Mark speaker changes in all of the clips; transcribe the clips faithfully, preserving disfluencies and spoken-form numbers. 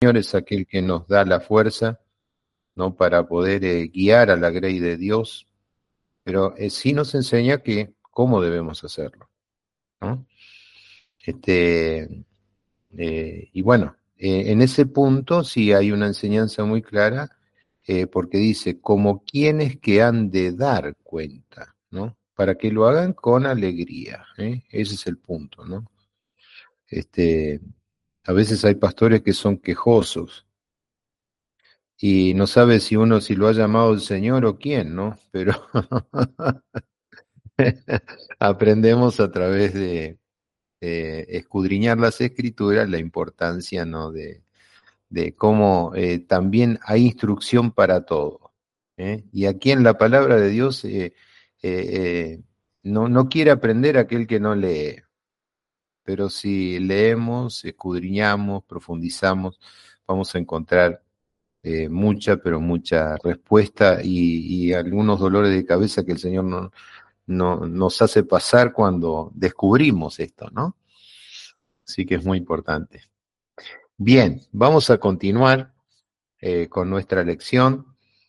Speaker 1: Señor es aquel que nos da la fuerza, ¿no? Para poder eh, guiar a la grey de Dios, pero eh, sí nos enseña que cómo debemos hacerlo, ¿no? Este, eh, y bueno, eh, en ese punto sí hay una enseñanza muy clara, eh, porque dice, como quienes que han de dar cuenta, ¿no? Para que lo hagan con alegría, ¿eh? Ese es el punto, ¿no? Este, a veces hay pastores que son quejosos, y no sabe si uno si lo ha llamado el Señor o quién, ¿no? Pero aprendemos a través de eh, escudriñar las escrituras la importancia, ¿no? De, de cómo eh, también hay instrucción para todo, ¿eh? Y aquí en la palabra de Dios eh, eh, eh, no, no quiere aprender aquel que no lee, pero si leemos, escudriñamos, profundizamos, vamos a encontrar eh, mucha, pero mucha respuesta y, y algunos dolores de cabeza que el Señor no, no, nos hace pasar cuando descubrimos esto, ¿no? Así que es muy importante. Bien, vamos a continuar eh, con nuestra lección.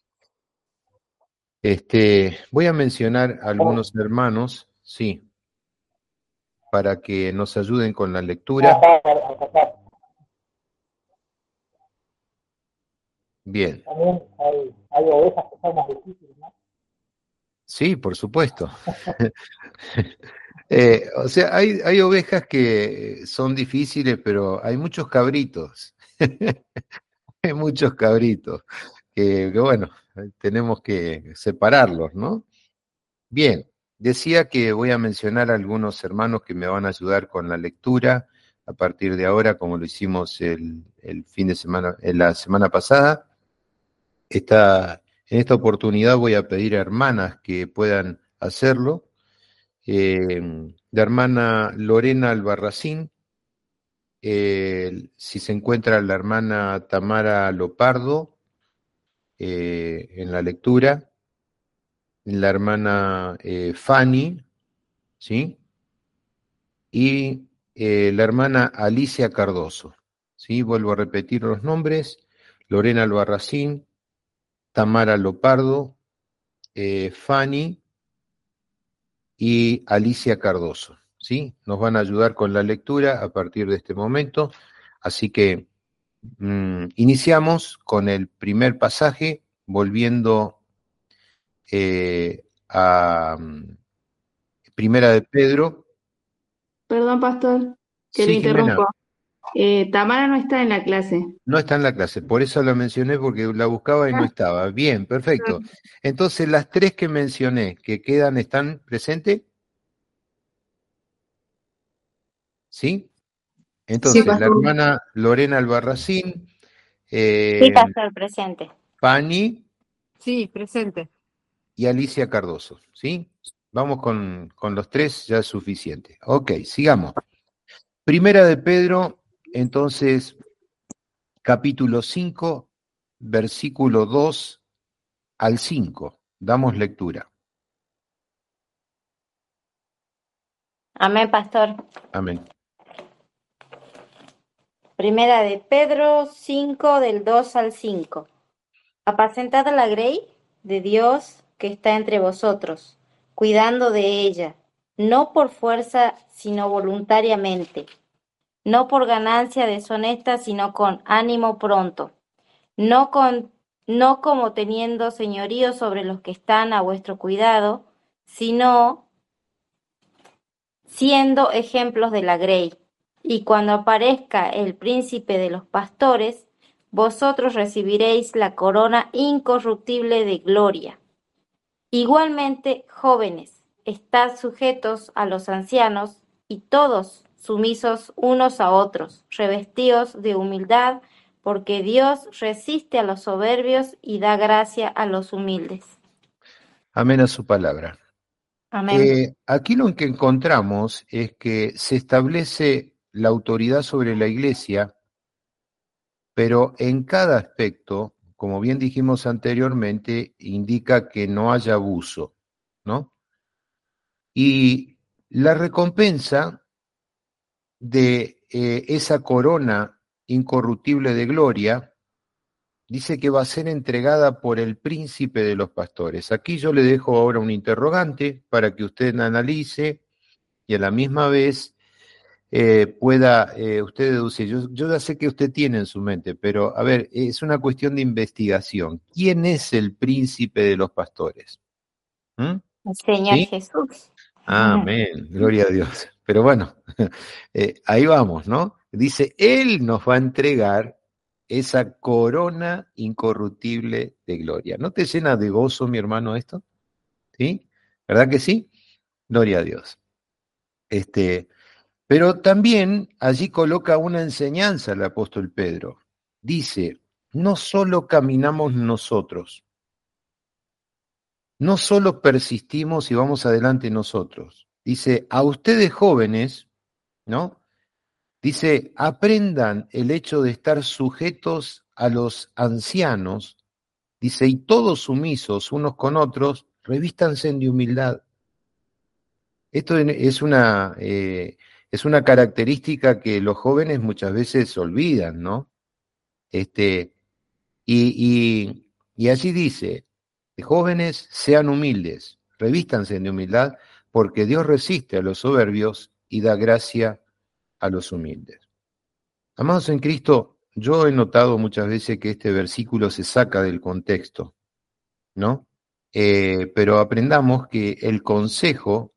Speaker 1: Este, voy a mencionar algunos hermanos, sí, para que nos ayuden con la lectura. Bien.
Speaker 2: También hay, hay ovejas que son más difíciles, ¿no?
Speaker 1: Sí, por supuesto. Eh, o sea, hay, hay ovejas que son difíciles, pero hay muchos cabritos. Hay muchos cabritos que, que, bueno, tenemos que separarlos, ¿no? Bien, decía que voy a mencionar a algunos hermanos que me van a ayudar con la lectura a partir de ahora, como lo hicimos el, el fin de semana, en la semana pasada. Esta, en esta oportunidad voy a pedir a hermanas que puedan hacerlo. Eh, la hermana Lorena Albarracín, eh, si se encuentra la hermana Tamara Lopardo eh, en la lectura, la hermana eh, Fanny, ¿sí? Y eh, la hermana Alicia Cardoso, ¿sí? Vuelvo a repetir los nombres: Lorena Albarracín, Tamara Lopardo, eh, Fanny y Alicia Cardoso, ¿sí? Nos van a ayudar con la lectura a partir de este momento, así que mmm, iniciamos con el primer pasaje, volviendo eh, a um, Primera de Pedro.
Speaker 3: Perdón, pastor, que le
Speaker 1: Sí, Jimena,
Speaker 3: interrumpo. Eh, Tamara no está en la clase.
Speaker 1: no está en la clase, por eso la mencioné, porque la buscaba y no estaba. Bien, perfecto. Entonces, las tres que mencioné que quedan, ¿están presentes? ¿Sí?
Speaker 3: Sí,
Speaker 1: Entonces, la
Speaker 3: pastor.
Speaker 1: hermana Lorena Albarracín,
Speaker 4: Sí,
Speaker 1: eh,
Speaker 4: pastor, presente.
Speaker 1: Pani
Speaker 5: Sí, presente.
Speaker 1: y Alicia Cardoso, ¿sí? Vamos con, con los tres, ya es suficiente. Ok, sigamos. Primera de Pedro, entonces, capítulo cinco, versículo dos al cinco. Damos lectura.
Speaker 4: Amén, pastor.
Speaker 1: Amén.
Speaker 4: Primera de Pedro cinco, del dos al cinco. Apacentad a la grey de Dios que está entre vosotros, cuidando de ella, no por fuerza, sino voluntariamente, no por ganancia deshonesta, sino con ánimo pronto, no con, no como teniendo señorío sobre los que están a vuestro cuidado, sino siendo ejemplos de la grey. Y cuando aparezca el príncipe de los pastores, vosotros recibiréis la corona incorruptible de gloria. Igualmente, jóvenes, estad sujetos a los ancianos, y todos sumisos unos a otros, revestidos de humildad, porque Dios resiste a los soberbios y da gracia a los humildes.
Speaker 1: Amén a su palabra.
Speaker 4: Amén.
Speaker 1: Eh, aquí lo que encontramos es que se establece la autoridad sobre la iglesia, pero en cada aspecto, como bien dijimos anteriormente, indica que no haya abuso, ¿no? Y la recompensa de eh, esa corona incorruptible de gloria, dice que va a ser entregada por el príncipe de los pastores. Aquí yo le dejo ahora un interrogante para que usted analice y a la misma vez eh, pueda eh, usted deducir. Yo, yo ya sé que usted tiene en su mente, pero a ver, es una cuestión de investigación. ¿Quién es el príncipe de los pastores? ¿Mm?
Speaker 4: El Señor
Speaker 1: ¿Sí?
Speaker 4: Jesús.
Speaker 1: Amén, gloria a Dios. Pero bueno, eh, ahí vamos, ¿no? Dice, Él nos va a entregar esa corona incorruptible de gloria. ¿No te llena de gozo, mi hermano, esto? ¿Sí? ¿Verdad que sí? Gloria a Dios. Este, pero también allí coloca una enseñanza el apóstol Pedro. Dice, no solo caminamos nosotros, no solo persistimos y vamos adelante nosotros. Dice, a ustedes jóvenes, ¿no? Dice, aprendan el hecho de estar sujetos a los ancianos, dice, y todos sumisos unos con otros, revístanse de humildad. Esto es una, eh, es una característica que los jóvenes muchas veces olvidan, ¿no? Este, y, y, y allí dice, jóvenes sean humildes, revístanse de humildad, porque Dios resiste a los soberbios y da gracia a los humildes. Amados en Cristo, yo he notado muchas veces que este versículo se saca del contexto, ¿no? Eh, pero aprendamos que el consejo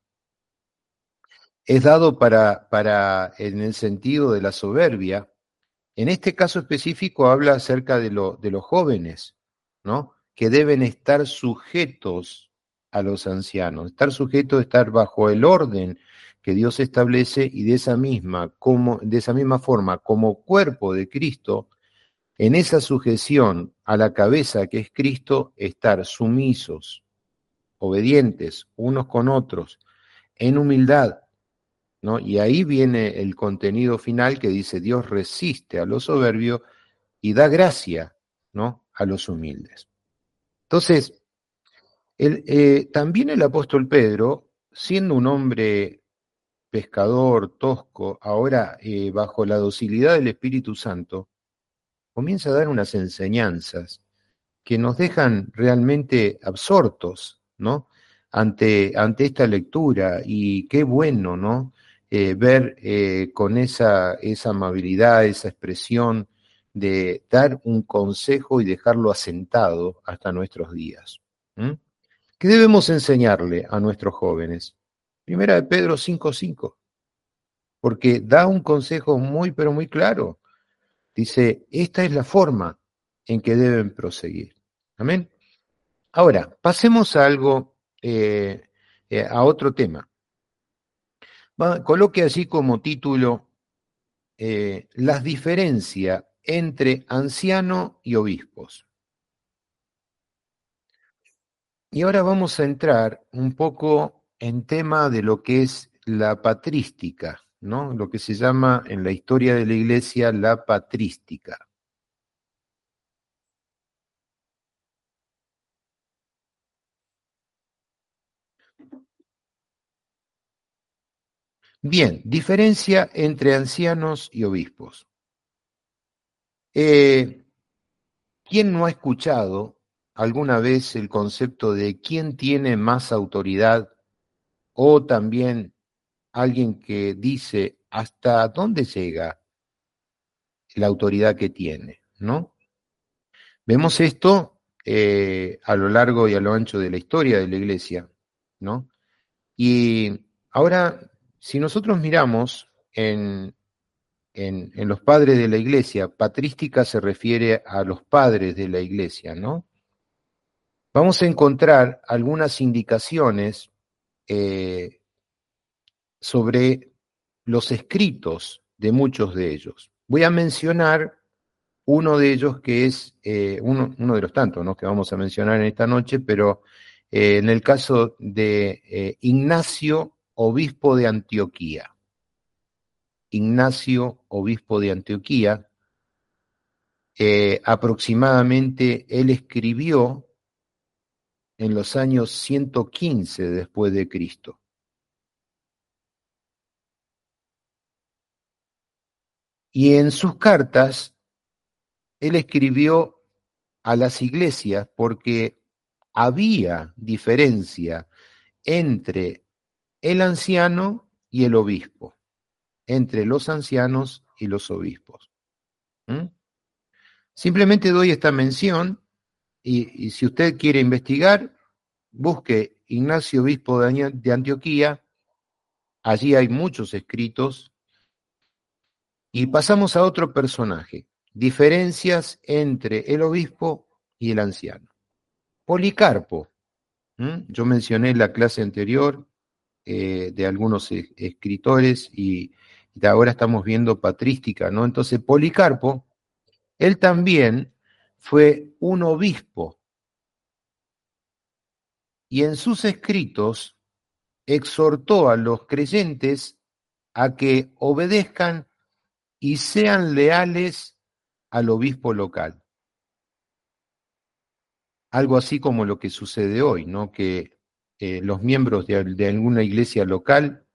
Speaker 1: es dado para, para, en el sentido de la soberbia. En este caso específico habla acerca de, lo, de los jóvenes, ¿no? Que deben estar sujetos a los ancianos, estar sujetos, estar bajo el orden que Dios establece y de esa misma, como, de esa misma forma, como cuerpo de Cristo, en esa sujeción a la cabeza que es Cristo, estar sumisos, obedientes unos con otros, en humildad, ¿no? Y ahí viene el contenido final que dice, Dios resiste a los soberbios y da gracia, ¿no? A los humildes. Entonces, el, eh, también el apóstol Pedro, siendo un hombre pescador, tosco, ahora eh, bajo la docilidad del Espíritu Santo, comienza a dar unas enseñanzas que nos dejan realmente absortos, ¿no? Ante, ante esta lectura, y qué bueno, ¿no? Eh, ver eh, con esa, esa amabilidad, esa expresión de dar un consejo y dejarlo asentado hasta nuestros días. ¿Mm? ¿Qué debemos enseñarle a nuestros jóvenes? Primera de Pedro cinco cinco, porque da un consejo muy, pero muy claro. Dice, esta es la forma en que deben proseguir. Amén. Ahora, pasemos a algo, eh, eh, a otro tema. Va, coloque así como título eh, las diferencias entre anciano y obispos. Y ahora vamos a entrar un poco en tema de lo que es la patrística, ¿no? Lo que se llama en la historia de la Iglesia la patrística. Bien, diferencia entre ancianos y obispos. Eh, ¿Quién no ha escuchado alguna vez el concepto de quién tiene más autoridad o también alguien que dice hasta dónde llega la autoridad que tiene, ¿no? Vemos esto eh, a lo largo y a lo ancho de la historia de la Iglesia, ¿no? Y ahora, si nosotros miramos en, en, en los padres de la Iglesia, patrística se refiere a los padres de la Iglesia, ¿no? Vamos a encontrar algunas indicaciones eh, sobre los escritos de muchos de ellos. Voy a mencionar uno de ellos que es eh, uno, uno de los tantos, ¿no?, que vamos a mencionar en esta noche, pero eh, en el caso de eh, Ignacio, obispo de Antioquía. Ignacio, obispo de Antioquía, eh, aproximadamente él escribió en los años ciento quince después de Cristo. Y en sus cartas, él escribió a las iglesias porque había diferencia entre el anciano y el obispo, entre los ancianos y los obispos. ¿Mm? Simplemente doy esta mención y, y si usted quiere investigar, busque Ignacio Obispo de, de Antioquía, allí hay muchos escritos, y pasamos a otro personaje, diferencias entre el obispo y el anciano. Policarpo, ¿Mm? Yo mencioné en la clase anterior eh, de algunos e- escritores y, y ahora estamos viendo patrística, ¿no? Entonces, Policarpo, él también fue un obispo y en sus escritos exhortó a los creyentes a que obedezcan y sean leales al obispo local. Algo así como lo que sucede hoy, ¿no? Que eh, los miembros de, de alguna iglesia local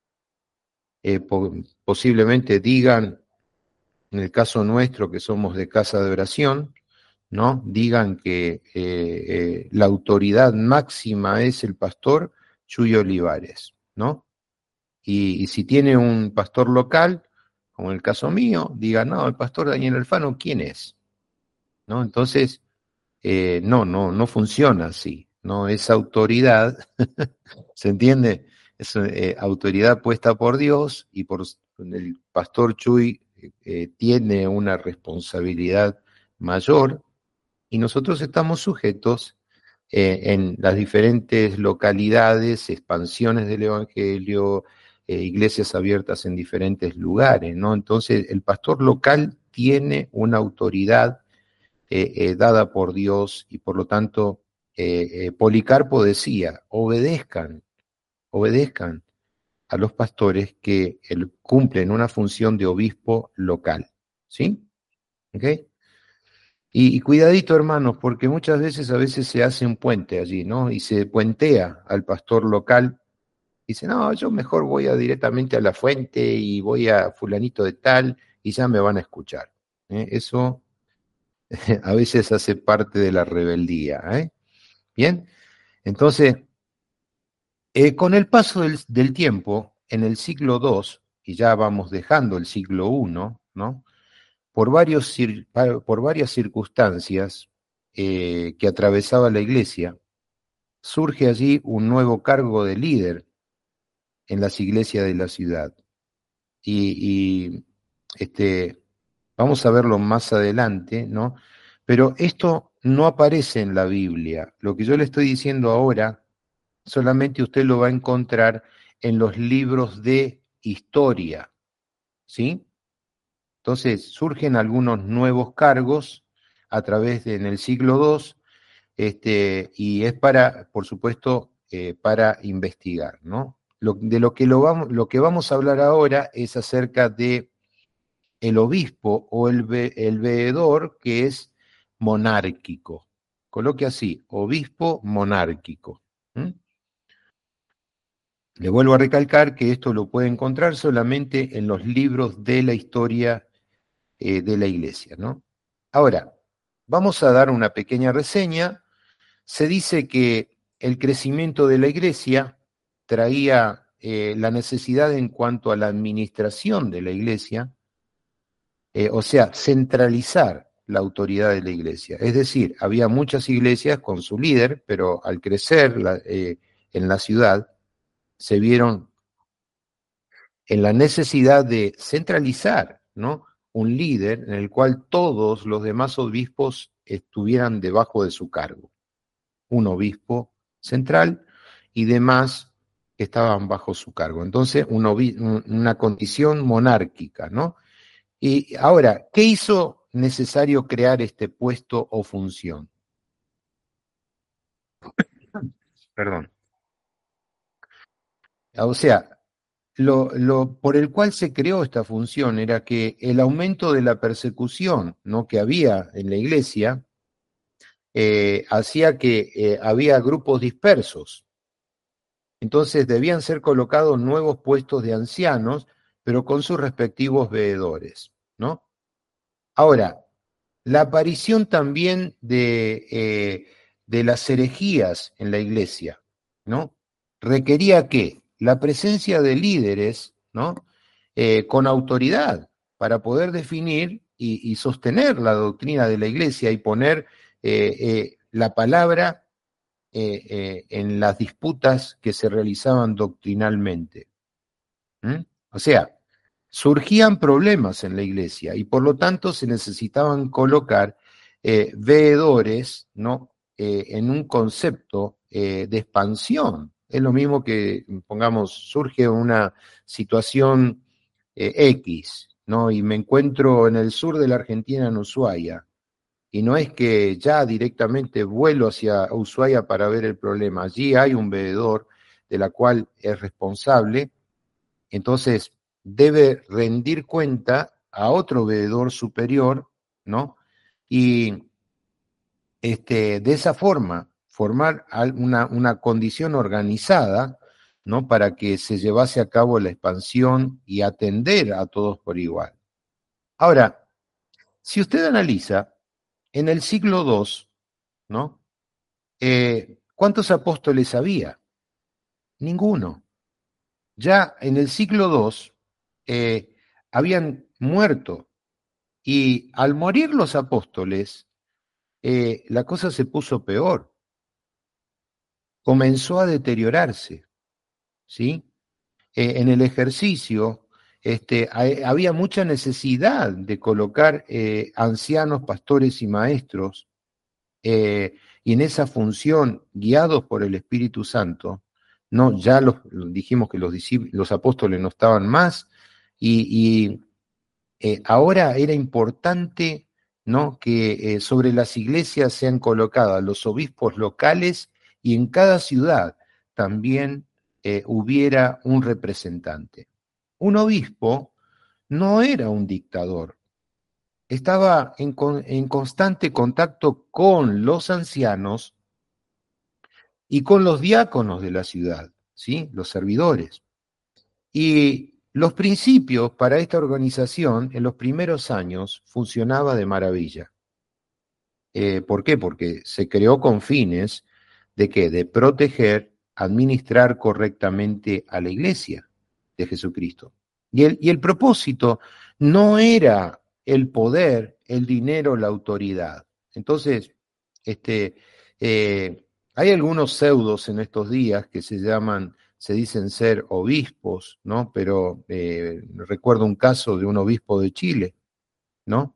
Speaker 1: eh, po- posiblemente digan, en el caso nuestro que somos de casa de oración, ¿no? Digan que eh, eh, la autoridad máxima es el pastor Chuy Olivares, ¿no? Y, y si tiene un pastor local, como en el caso mío, diga, no, el pastor Daniel Alfano, ¿quién es? ¿No? Entonces, eh, no, no, no funciona así, ¿no? Esa autoridad, ¿se entiende? Es eh, autoridad puesta por Dios y por el pastor Chuy eh, tiene una responsabilidad mayor y nosotros estamos sujetos eh, en las diferentes localidades, expansiones del Evangelio, eh, iglesias abiertas en diferentes lugares, ¿no? Entonces, el pastor local tiene una autoridad eh, eh, dada por Dios y por lo tanto, eh, eh, Policarpo decía, obedezcan, obedezcan a los pastores que el, cumplen una función de obispo local, ¿sí? ¿Ok? Y, y cuidadito, hermanos, porque muchas veces a veces se hace un puente allí, ¿no? Y se puentea al pastor local. Dice, no, yo mejor voy a directamente a la fuente y voy a fulanito de tal y ya me van a escuchar. ¿eh? Eso a veces hace parte de la rebeldía. ¿eh? Bien, entonces, eh, con el paso del, del tiempo, en el siglo dos, y ya vamos dejando el siglo uno, ¿no? Por, varios, por varias circunstancias eh, que atravesaba la iglesia, surge allí un nuevo cargo de líder en las iglesias de la ciudad. Y, y este, vamos a verlo más adelante, ¿no? Pero esto no aparece en la Biblia. Lo que yo le estoy diciendo ahora, solamente usted lo va a encontrar en los libros de historia, ¿sí? Entonces surgen algunos nuevos cargos a través de en el siglo dos, este, y es para, por supuesto, eh, para investigar, ¿no? Lo, de lo que, lo, vamos, lo que vamos a hablar ahora es acerca de el obispo o el, ve, el veedor que es monárquico. Coloque así, obispo monárquico. ¿Mm? Le vuelvo a recalcar que esto lo puede encontrar solamente en los libros de la historia eh, de la iglesia, ¿no? Ahora, vamos a dar una pequeña reseña. Se dice que el crecimiento de la iglesia traía eh, la necesidad en cuanto a la administración de la iglesia, eh, o sea, centralizar la autoridad de la iglesia. Es decir, había muchas iglesias con su líder, pero al crecer la, eh, en la ciudad, se vieron en la necesidad de centralizar, ¿no? Un líder en el cual todos los demás obispos estuvieran debajo de su cargo. Un obispo central y demás que estaban bajo su cargo. Entonces, un una condición monárquica, ¿no? Y ahora, ¿qué hizo necesario crear este puesto o función? Perdón. O sea, lo, lo por el cual se creó esta función era que el aumento de la persecución, ¿no? que había en la iglesia eh, hacía que eh, había grupos dispersos. Entonces debían ser colocados nuevos puestos de ancianos, pero con sus respectivos veedores, ¿no? Ahora, la aparición también de, eh, de las herejías en la iglesia, ¿no? Requería ¿qué? La presencia de líderes, ¿no? Eh, con autoridad para poder definir y, y sostener la doctrina de la iglesia y poner eh, eh, la palabra eh, eh, en las disputas que se realizaban doctrinalmente. ¿Mm? O sea, surgían problemas en la iglesia y por lo tanto se necesitaban colocar eh, veedores, ¿no? Eh, en un concepto eh, de expansión. Es lo mismo que, pongamos, surge una situación eh, X, ¿no? Y me encuentro en el sur de la Argentina, en Ushuaia, y no es que ya directamente vuelo hacia Ushuaia para ver el problema. Allí hay un veedor de la cual es responsable, entonces debe rendir cuenta a otro veedor superior, ¿no? Y este, de esa forma formar una, una condición organizada, ¿no? Para que se llevase a cabo la expansión y atender a todos por igual. Ahora, si usted analiza, en el siglo dos, ¿no? Eh, ¿Cuántos apóstoles había? Ninguno. Ya en el siglo dos eh, habían muerto y al morir los apóstoles, eh, la cosa se puso peor. Comenzó a deteriorarse, ¿sí? Eh, en el ejercicio este, hay, había mucha necesidad de colocar eh, ancianos, pastores y maestros, eh, y en esa función, guiados por el Espíritu Santo, no, ya los, dijimos que los, los apóstoles no estaban más, y, y eh, ahora era importante, ¿no? que eh, sobre las iglesias sean colocados los obispos locales y en cada ciudad también eh, hubiera un representante. Un obispo no era un dictador, estaba en, en constante contacto con los ancianos y con los diáconos de la ciudad, ¿sí? Los servidores. Y los principios para esta organización en los primeros años funcionaba de maravilla. Eh, ¿Por qué? Porque se creó con fines de qué? De proteger, administrar correctamente a la iglesia de Jesucristo. Y el, y el propósito no era el poder, el dinero, la autoridad. Entonces, este, eh, hay algunos pseudos en estos días que se llaman, se dicen ser obispos, ¿no? Pero eh, recuerdo un caso de un obispo de Chile, ¿no?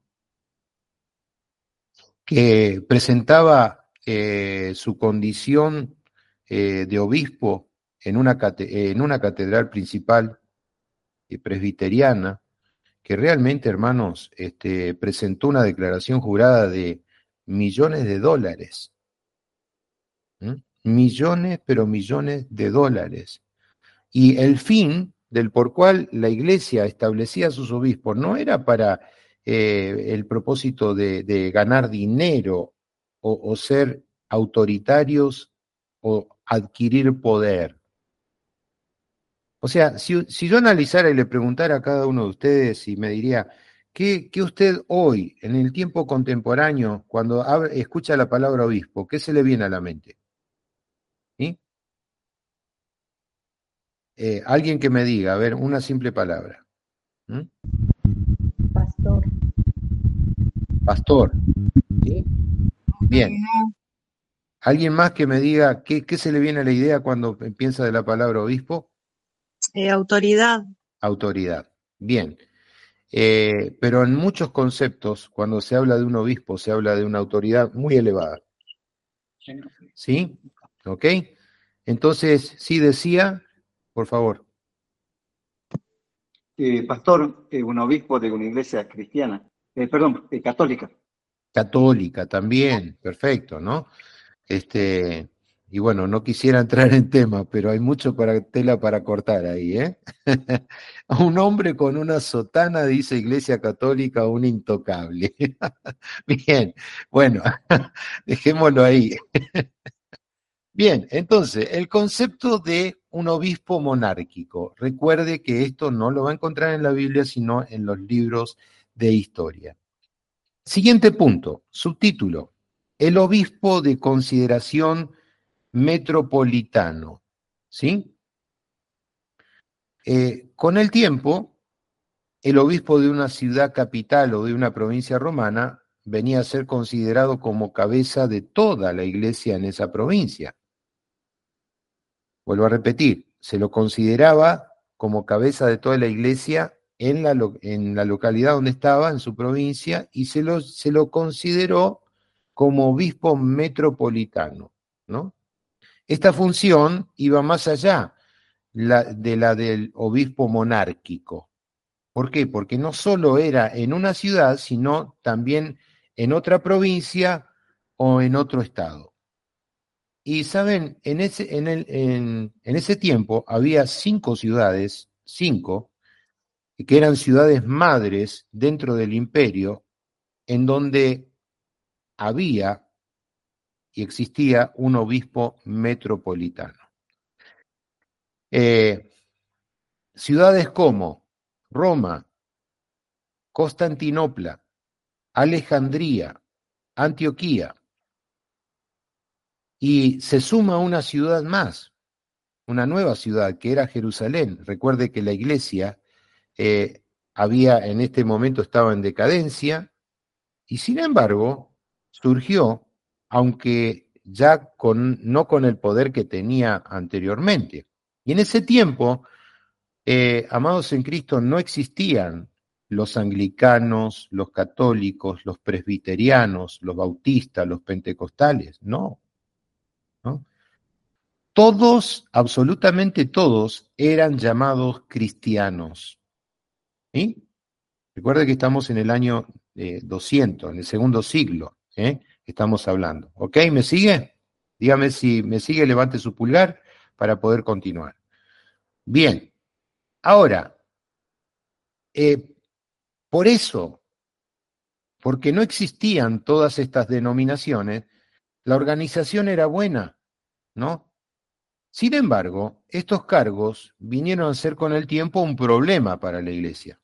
Speaker 1: Que presentaba eh, su condición eh, de obispo en una, en una catedral principal eh, presbiteriana, que realmente, hermanos, este, presentó una declaración jurada de millones de dólares. ¿Mm? Millones, pero millones de dólares. Y el fin del por cual la iglesia establecía a sus obispos no era para eh, el propósito de, de ganar dinero o, o ser autoritarios o adquirir poder. O sea, si, si yo analizara y le preguntara a cada uno de ustedes y me diría, ¿qué, qué usted hoy, en el tiempo contemporáneo, cuando abre, escucha la palabra obispo, qué se le viene a la mente? ¿Sí? Eh, alguien que me diga, a ver, una simple palabra. ¿Mm?
Speaker 4: Pastor.
Speaker 1: Pastor. ¿Sí? Bien. ¿Alguien más que me diga qué, qué se le viene a la idea cuando piensa de la palabra obispo?
Speaker 5: Eh, autoridad.
Speaker 1: Autoridad. Bien. Eh, pero en muchos conceptos, cuando se habla de un obispo, se habla de una autoridad muy elevada. ¿Sí? ¿Ok? Entonces, sí decía, por favor.
Speaker 6: Eh, pastor, eh, un obispo de una iglesia cristiana, eh, perdón, eh, católica.
Speaker 1: Católica también, perfecto, ¿no? Este, y bueno, no quisiera entrar en tema, pero hay mucho para, tela para cortar ahí, ¿eh? Un hombre con una sotana, dice Iglesia Católica, un intocable. Bien, bueno, dejémoslo ahí. Bien, entonces, el concepto de un obispo monárquico. Recuerde que esto no lo va a encontrar en la Biblia, sino en los libros de historia. Siguiente punto, subtítulo, el obispo de consideración metropolitano, ¿sí? Eh, con el tiempo, el obispo de una ciudad capital o de una provincia romana venía a ser considerado como cabeza de toda la iglesia en esa provincia. Vuelvo a repetir, se lo consideraba como cabeza de toda la iglesia en la, en la localidad donde estaba, en su provincia, y se lo, se lo consideró como obispo metropolitano, ¿no? Esta función iba más allá la, de la del obispo monárquico. ¿Por qué? Porque no solo era en una ciudad, sino también en otra provincia o en otro estado. Y saben, en ese, en el, en, en ese tiempo había cinco ciudades, cinco, que eran ciudades madres dentro del imperio, en donde había y existía un obispo metropolitano. Eh, ciudades como Roma, Constantinopla, Alejandría, Antioquía, y se suma una ciudad más, una nueva ciudad que era Jerusalén. Recuerde que la iglesia eh, había en este momento estaba en decadencia y sin embargo surgió, aunque ya con, no con el poder que tenía anteriormente. Y en ese tiempo, eh, amados en Cristo, no existían los anglicanos, los católicos, los presbiterianos, los bautistas, los pentecostales, no, ¿no? Todos, absolutamente todos, eran llamados cristianos. ¿Sí? Recuerde que estamos en el año eh, doscientos, en el segundo siglo, ¿eh? Estamos hablando. ¿Ok? ¿Me sigue? Dígame si me sigue, levante su pulgar para poder continuar. Bien, ahora, eh, por eso, porque no existían todas estas denominaciones, la organización era buena, ¿no? Sin embargo, estos cargos vinieron a ser con el tiempo un problema para la iglesia.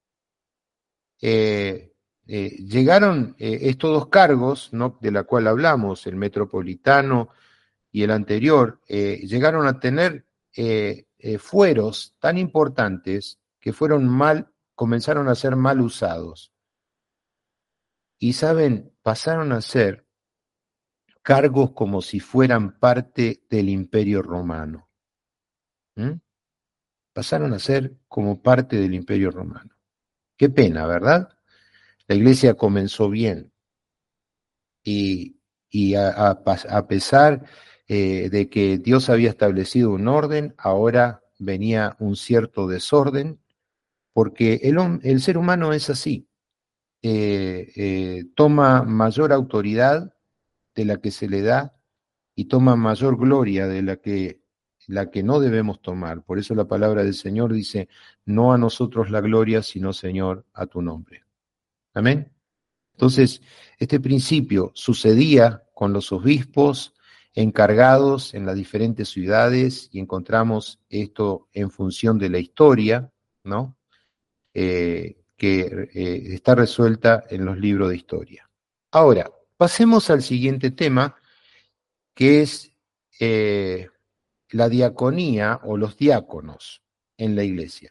Speaker 1: Eh, eh, llegaron eh, estos dos cargos, ¿no?, de la cual hablamos, el metropolitano y el anterior, eh, llegaron a tener eh, eh, fueros tan importantes que fueron mal, comenzaron a ser mal usados. Y saben, pasaron a ser cargos como si fueran parte del Imperio Romano. ¿Mm? Pasaron a ser como parte del Imperio Romano. Qué pena, ¿verdad? La iglesia comenzó bien y, y a, a, a pesar eh, de que Dios había establecido un orden, ahora venía un cierto desorden, porque el, el ser humano es así, eh, eh, toma mayor autoridad de la que se le da y toma mayor gloria de la que, la que no debemos tomar. Por eso la palabra del Señor dice, no a nosotros la gloria, sino, Señor, a tu nombre. Amén. Entonces, este principio sucedía con los obispos encargados en las diferentes ciudades y encontramos esto en función de la historia, ¿no? Eh, que eh, está resuelta en los libros de historia. Ahora, pasemos al siguiente tema, que es eh, la diaconía o los diáconos en la iglesia.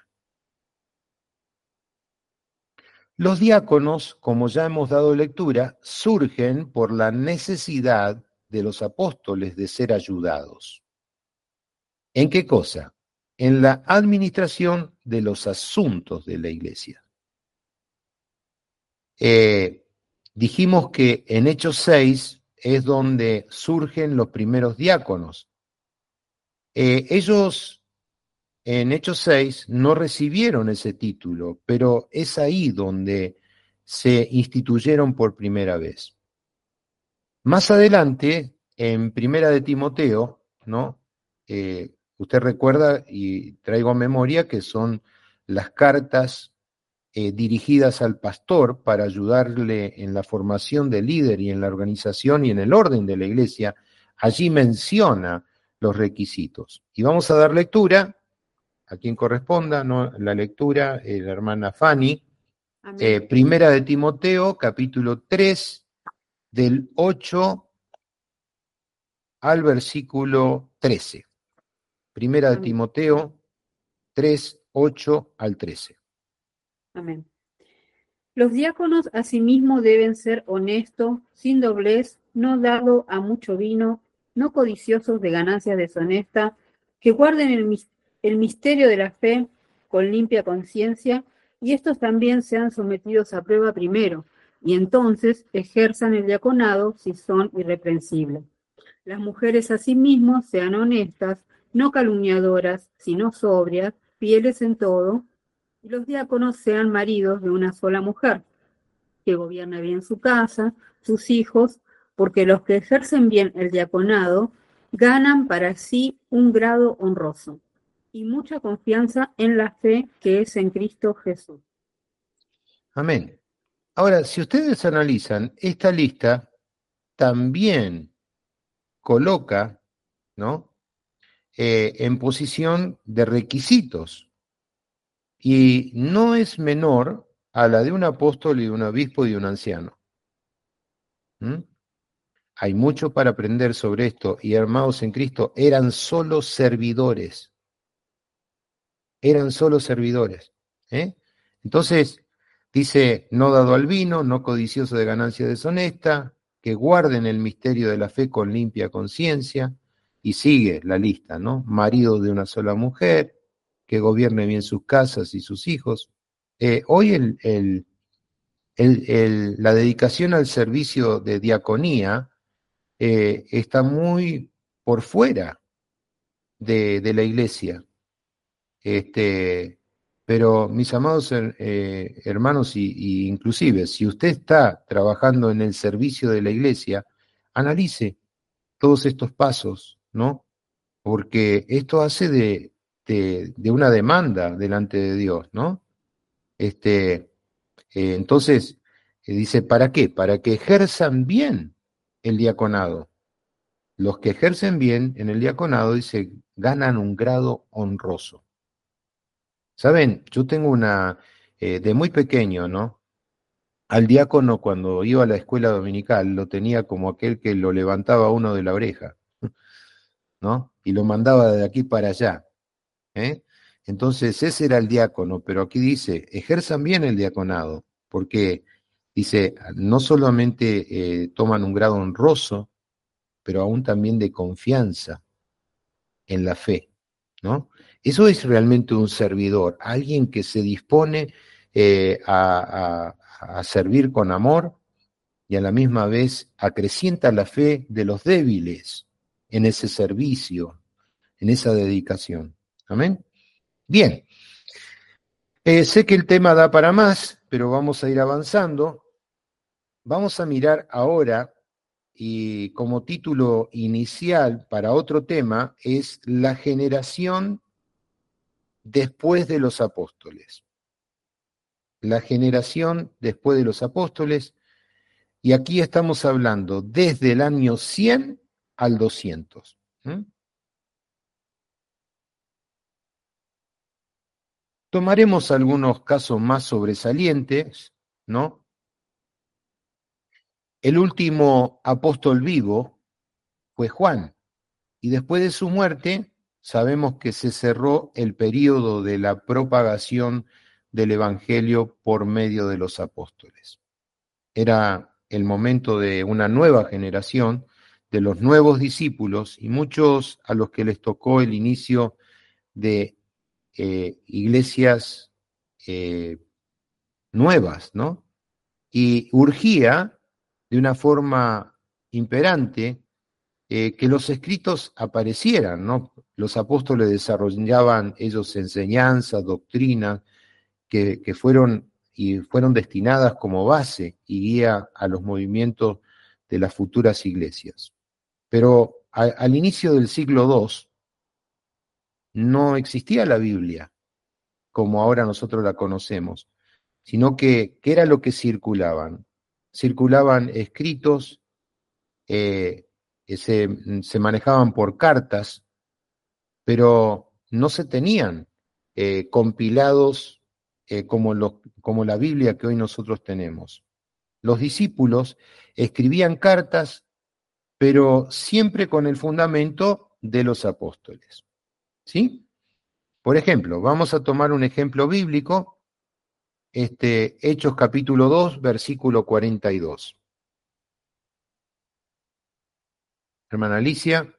Speaker 1: Los diáconos, como ya hemos dado lectura, surgen por la necesidad de los apóstoles de ser ayudados. ¿En qué cosa? En la administración de los asuntos de la iglesia. Eh, dijimos que en Hechos seis es donde surgen los primeros diáconos. Eh, ellos en Hechos seis no recibieron ese título, pero es ahí donde se instituyeron por primera vez. Más adelante, en Primera de Timoteo, ¿no? Eh, usted recuerda y traigo a memoria que son las cartas eh, dirigidas al pastor para ayudarle en la formación del líder y en la organización y en el orden de la iglesia. Allí menciona los requisitos. Y vamos a dar lectura a quien corresponda, ¿no? La lectura, eh, la hermana Fanny, Eh, primera de Timoteo, capítulo tres, del ocho al versículo trece. Primera de
Speaker 7: Amén.
Speaker 1: Timoteo tres, ocho al trece.
Speaker 7: Amén. Los diáconos asimismo deben ser honestos, sin doblez, no dado a mucho vino, no codiciosos de ganancias deshonestas, que guarden el, mis- el misterio de la fe con limpia conciencia, y estos también sean sometidos a prueba primero, y entonces ejerzan el diaconado si son irreprensibles. Las mujeres asimismo sean honestas, no calumniadoras, sino sobrias, fieles en todo, y los diáconos sean maridos de una sola mujer, que gobierne bien su casa, sus hijos, porque los que ejercen bien el diaconado ganan para sí un grado honroso y mucha confianza en la fe que es en Cristo Jesús.
Speaker 1: Amén. Ahora, si ustedes analizan, esta lista también coloca, ¿no?, eh, en posición de requisitos, y no es menor a la de un apóstol y de un obispo y de un anciano. ¿Mm? Hay mucho para aprender sobre esto, y hermanos en Cristo, eran solo servidores, eran solo servidores. ¿eh? Entonces, dice, no dado al vino, no codicioso de ganancia deshonesta, que guarden el misterio de la fe con limpia conciencia, y sigue la lista, ¿no? Marido de una sola mujer, que gobierne bien sus casas y sus hijos. Eh, hoy el, el, el, el, la dedicación al servicio de diaconía eh, está muy por fuera de, de la iglesia. Este, pero mis amados eh, hermanos, y, y inclusive, si usted está trabajando en el servicio de la iglesia, analice todos estos pasos, ¿no? Porque esto hace de, de, de una demanda delante de Dios, ¿no? Este, eh, entonces, eh, dice, ¿para qué? Para que ejerzan bien el diaconado. Los que ejercen bien en el diaconado, dice, ganan un grado honroso. Saben, yo tengo una, eh, de muy pequeño, ¿no? Al diácono cuando iba a la escuela dominical lo tenía como aquel que lo levantaba uno de la oreja, ¿no? Y lo mandaba de aquí para allá, ¿eh? Entonces ese era el diácono, pero aquí dice, ejerzan bien el diaconado, porque dice, no solamente eh, toman un grado honroso, pero aún también de confianza en la fe, ¿no? Eso es realmente un servidor, alguien que se dispone eh, a, a, a servir con amor y a la misma vez acrecienta la fe de los débiles en ese servicio, en esa dedicación. ¿Amén? Bien, eh, sé que el tema da para más, pero vamos a ir avanzando. Vamos a mirar ahora, y como título inicial para otro tema, es la generación después de los apóstoles. La generación después de los apóstoles, y aquí estamos hablando desde el año cien al doscientos. ¿Mm? Tomaremos algunos casos más sobresalientes, ¿no? El último apóstol vivo fue Juan, y después de su muerte sabemos que se cerró el período de la propagación del Evangelio por medio de los apóstoles. Era el momento de una nueva generación, de los nuevos discípulos, y muchos a los que les tocó el inicio de eh, iglesias eh, nuevas, ¿no? Y urgía de una forma imperante eh, que los escritos aparecieran, ¿no? Los apóstoles desarrollaban ellos enseñanzas, doctrinas, que, que fueron y fueron destinadas como base y guía a los movimientos de las futuras iglesias. Pero a, al inicio del siglo segundo no existía la Biblia como ahora nosotros la conocemos, sino que, ¿qué era lo que circulaban? Circulaban escritos, eh, se, se manejaban por cartas, pero no se tenían eh, compilados eh, como, lo, como la Biblia que hoy nosotros tenemos. Los discípulos escribían cartas, pero siempre con el fundamento de los apóstoles. ¿Sí? Por ejemplo, vamos a tomar un ejemplo bíblico, este, Hechos capítulo dos, versículo cuarenta y dos. Hermana Alicia.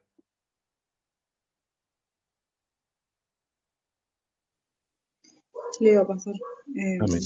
Speaker 8: Leo, pastor. Eh,
Speaker 1: Amén.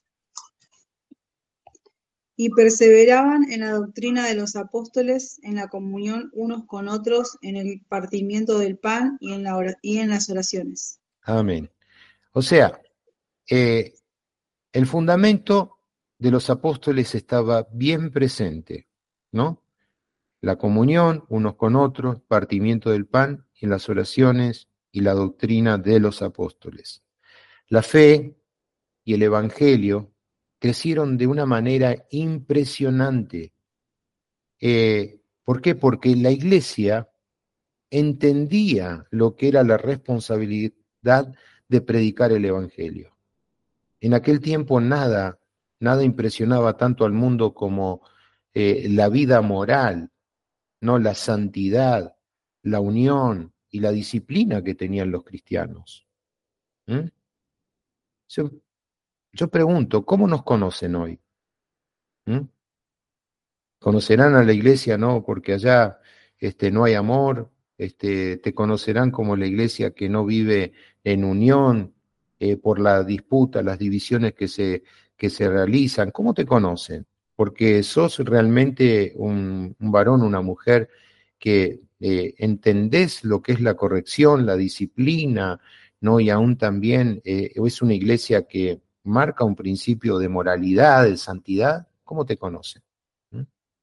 Speaker 8: y perseveraban en la doctrina de los apóstoles, en la comunión unos con otros, en el partimiento del pan y en, la ora- y en las oraciones.
Speaker 1: Amén. O sea, eh, el fundamento de los apóstoles estaba bien presente, ¿no? La comunión unos con otros, partimiento del pan y en las oraciones y la doctrina de los apóstoles. La fe y el evangelio crecieron de una manera impresionante. Eh, ¿Por qué? Porque la iglesia entendía lo que era la responsabilidad de predicar el evangelio. En aquel tiempo nada, nada impresionaba tanto al mundo como eh, la vida moral, ¿no? La santidad, la unión y la disciplina que tenían los cristianos. ¿Mm? Yo, yo pregunto, ¿cómo nos conocen hoy? ¿Mm? Conocerán a la iglesia, no, porque allá este, no hay amor, este, te conocerán como la iglesia que no vive en unión eh, por la disputa, las divisiones que se, que se realizan. ¿Cómo te conocen? Porque sos realmente un, un varón, una mujer que eh, entendés lo que es la corrección, la disciplina, ¿no? Y aún también eh, es una iglesia que marca un principio de moralidad, de santidad. ¿Cómo te conocen? ¿Mm?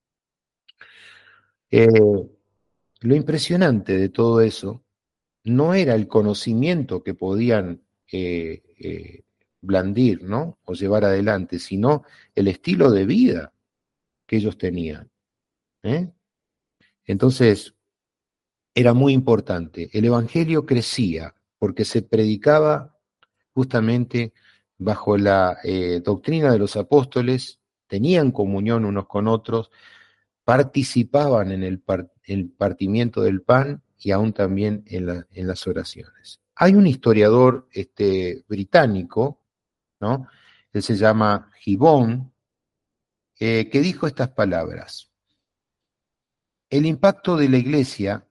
Speaker 1: Eh, lo impresionante de todo eso no era el conocimiento que podían eh, eh, blandir, ¿no? O llevar adelante, sino el estilo de vida que ellos tenían. ¿eh? Entonces, era muy importante. El evangelio crecía porque se predicaba justamente bajo la eh, doctrina de los apóstoles, tenían comunión unos con otros, participaban en el, par, el partimiento del pan y aún también en, la, en las oraciones. Hay un historiador este, británico, ¿no? Él se llama Gibbon, eh, que dijo estas palabras: el impacto de la iglesia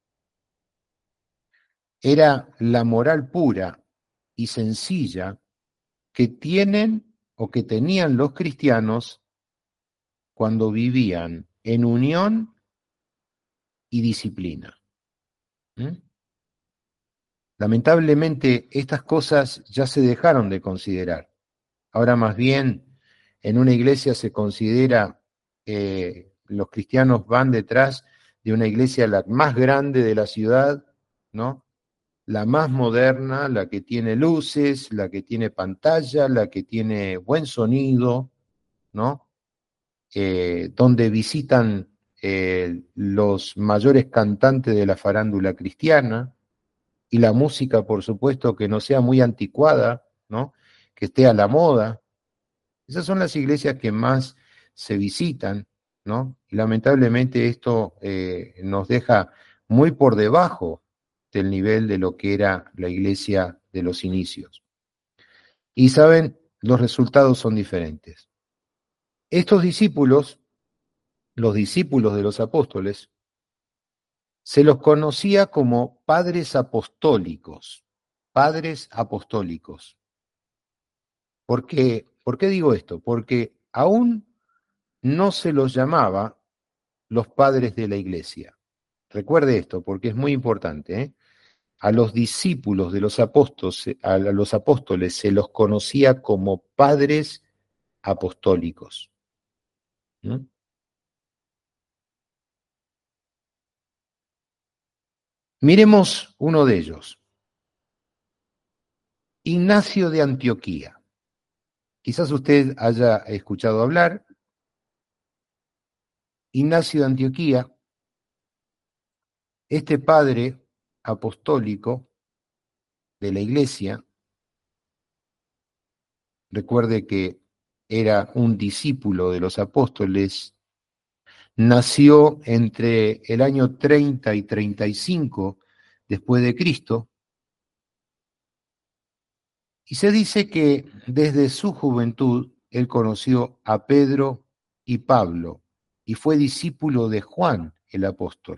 Speaker 1: era la moral pura y sencilla que tienen o que tenían los cristianos cuando vivían en unión y disciplina. ¿Mm? Lamentablemente, estas cosas ya se dejaron de considerar. Ahora más bien, en una iglesia se considera, eh, los cristianos van detrás de una iglesia la más grande de la ciudad, ¿no? La más moderna, la que tiene luces, la que tiene pantalla, la que tiene buen sonido, ¿no? Eh, donde visitan eh, los mayores cantantes de la farándula cristiana, y la música, por supuesto, que no sea muy anticuada, ¿no? Que esté a la moda. Esas son las iglesias que más se visitan, ¿no? Y lamentablemente esto eh, nos deja muy por debajo del nivel de lo que era la iglesia de los inicios. Y saben, los resultados son diferentes. Estos discípulos, los discípulos de los apóstoles, se los conocía como padres apostólicos, padres apostólicos. Porque, ¿por qué digo esto? Porque aún no se los llamaba los padres de la iglesia. Recuerde esto, porque es muy importante. ¿eh? A los discípulos de los apóstoles, a los apóstoles se los conocía como padres apostólicos. ¿Mm? Miremos uno de ellos, Ignacio de Antioquía. Quizás usted haya escuchado hablar. Ignacio de Antioquía, este padre apostólico de la iglesia, recuerde que era un discípulo de los apóstoles, nació entre el año treinta y treinta y cinco después de Cristo, y se dice que desde su juventud él conoció a Pedro y Pablo y fue discípulo de Juan el apóstol.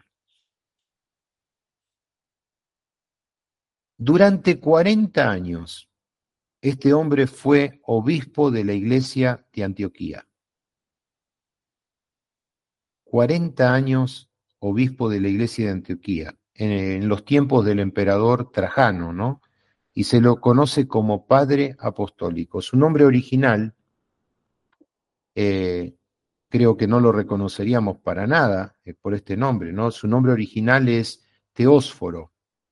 Speaker 1: Durante cuarenta años, este hombre fue obispo de la iglesia de Antioquía. cuarenta años obispo de la iglesia de Antioquía, en, en los tiempos del emperador Trajano, ¿no? Y se lo conoce como padre apostólico. Su nombre original, eh, creo que no lo reconoceríamos para nada eh, por este nombre, ¿no? Su nombre original es Teósforo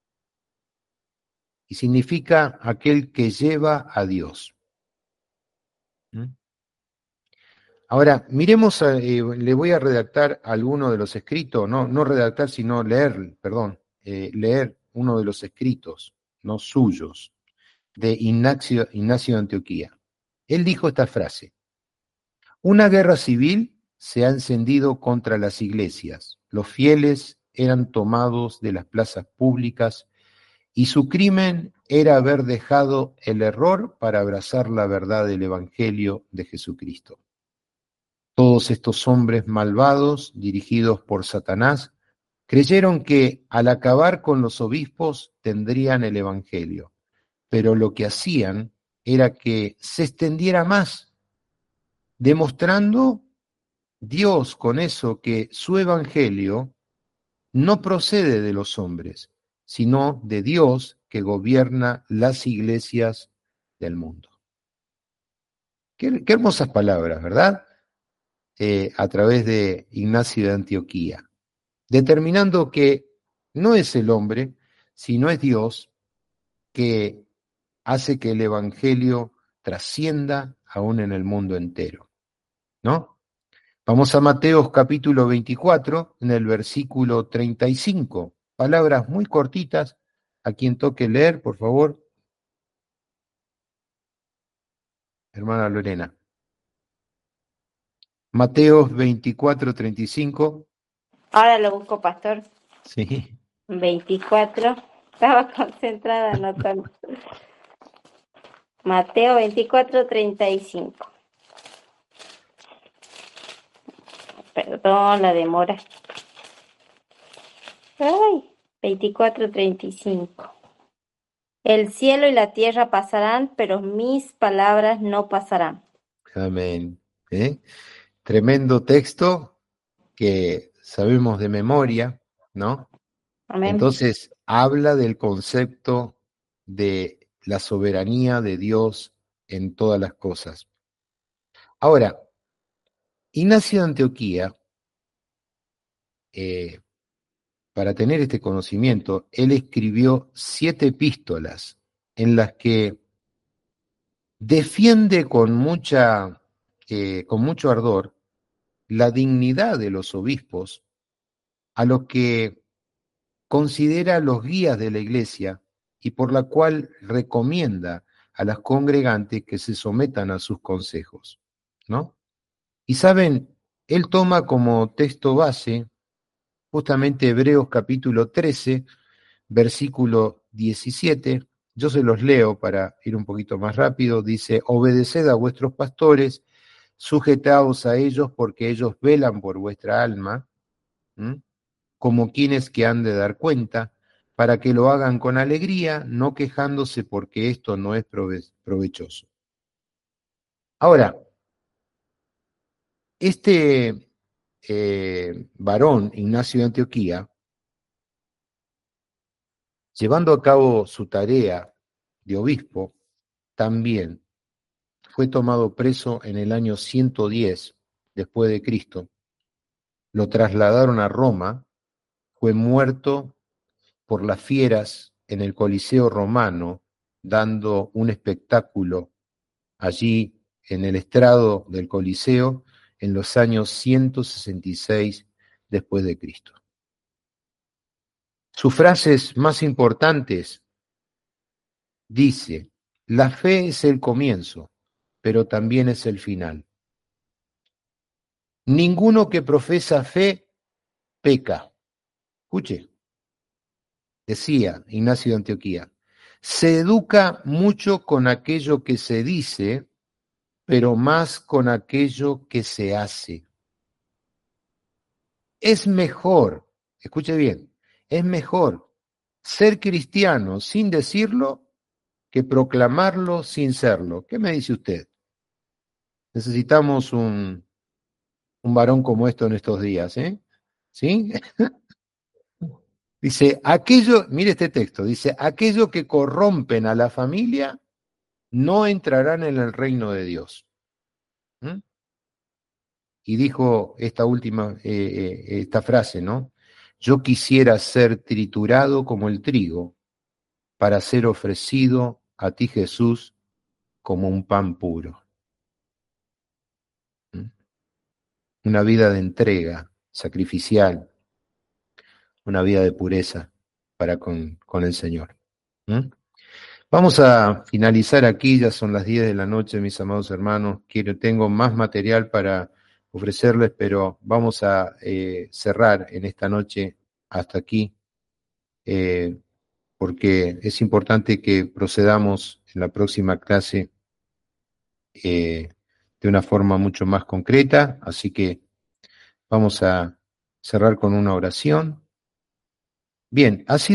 Speaker 1: y significa aquel que lleva a Dios. ¿Mm? Ahora, miremos, a, eh, le voy a redactar alguno de los escritos, no, no redactar, sino leer, perdón, eh, leer uno de los escritos, no suyos, de Ignacio, Ignacio de Antioquía. Él dijo esta frase: una guerra civil se ha encendido contra las iglesias, los fieles eran tomados de las plazas públicas y su crimen era haber dejado el error para abrazar la verdad del Evangelio de Jesucristo. Todos estos hombres malvados, dirigidos por Satanás, creyeron que al acabar con los obispos tendrían el Evangelio, pero lo que hacían era que se extendiera más, demostrando Dios con eso que su Evangelio no procede de los hombres, sino de Dios que gobierna las iglesias del mundo. Qué, qué hermosas palabras, ¿verdad? Eh, a través de Ignacio de Antioquía, determinando que no es el hombre, sino es Dios que hace que el Evangelio trascienda aún en el mundo entero, ¿no? Vamos a Mateos capítulo veinticuatro, en el versículo treinta y cinco, palabras muy cortitas. A quien toque leer, por favor. Hermana Lorena. Mateos veinticuatro, treinta y cinco.
Speaker 4: Ahora lo busco, pastor.
Speaker 1: Sí.
Speaker 4: veinticuatro. Estaba concentrada anotando. Mateo veinticuatro, treinta y cinco. Perdón la demora. Ay, veinticuatro, treinta y cinco. El cielo y la tierra pasarán, pero mis palabras no pasarán.
Speaker 1: Amén. ¿Eh? Tremendo texto que sabemos de memoria, ¿no?
Speaker 4: Amén.
Speaker 1: Entonces, habla del concepto de la soberanía de Dios en todas las cosas. Ahora, Ignacio de Antioquía, eh, para tener este conocimiento, él escribió siete epístolas en las que defiende con, mucha, eh, con mucho ardor la dignidad de los obispos, a los que considera los guías de la iglesia y por la cual recomienda a las congregantes que se sometan a sus consejos, ¿no? Y saben, él toma como texto base justamente Hebreos capítulo trece, versículo diecisiete, yo se los leo para ir un poquito más rápido, dice: obedeced a vuestros pastores, sujetaos a ellos porque ellos velan por vuestra alma, ¿m? como quienes que han de dar cuenta, para que lo hagan con alegría, no quejándose porque esto no es prove- provechoso. Ahora, este eh, varón, Ignacio de Antioquía, llevando a cabo su tarea de obispo, también fue tomado preso en el año ciento diez después de Cristo, lo trasladaron a Roma, fue muerto por las fieras en el Coliseo romano, dando un espectáculo allí en el estrado del Coliseo en los años ciento sesenta y seis después de Cristo. Sus frases más importantes dice: la fe es el comienzo, pero también es el final. Ninguno que profesa fe peca. Escuche, decía Ignacio de Antioquía, se educa mucho con aquello que se dice, pero más con aquello que se hace. Es mejor, escuche bien, es mejor ser cristiano sin decirlo que proclamarlo sin serlo. ¿Qué me dice usted? Necesitamos un, un varón como esto en estos días, ¿eh? ¿Sí? Dice, aquello, mire este texto, dice, aquello que corrompen a la familia no entrarán en el reino de Dios. ¿Mm? Y dijo esta última, eh, eh, esta frase, ¿no? Yo quisiera ser triturado como el trigo para ser ofrecido a ti, Jesús, como un pan puro. ¿Mm? Una vida de entrega sacrificial, una vida de pureza para con, con el Señor. ¿Mm? Vamos a finalizar aquí, ya son las diez de la noche, mis amados hermanos. Quiero, tengo más material para ofrecerles, pero vamos a eh, cerrar en esta noche hasta aquí, eh, porque es importante que procedamos en la próxima clase eh, de una forma mucho más concreta, así que vamos a cerrar con una oración. Bien, ha sido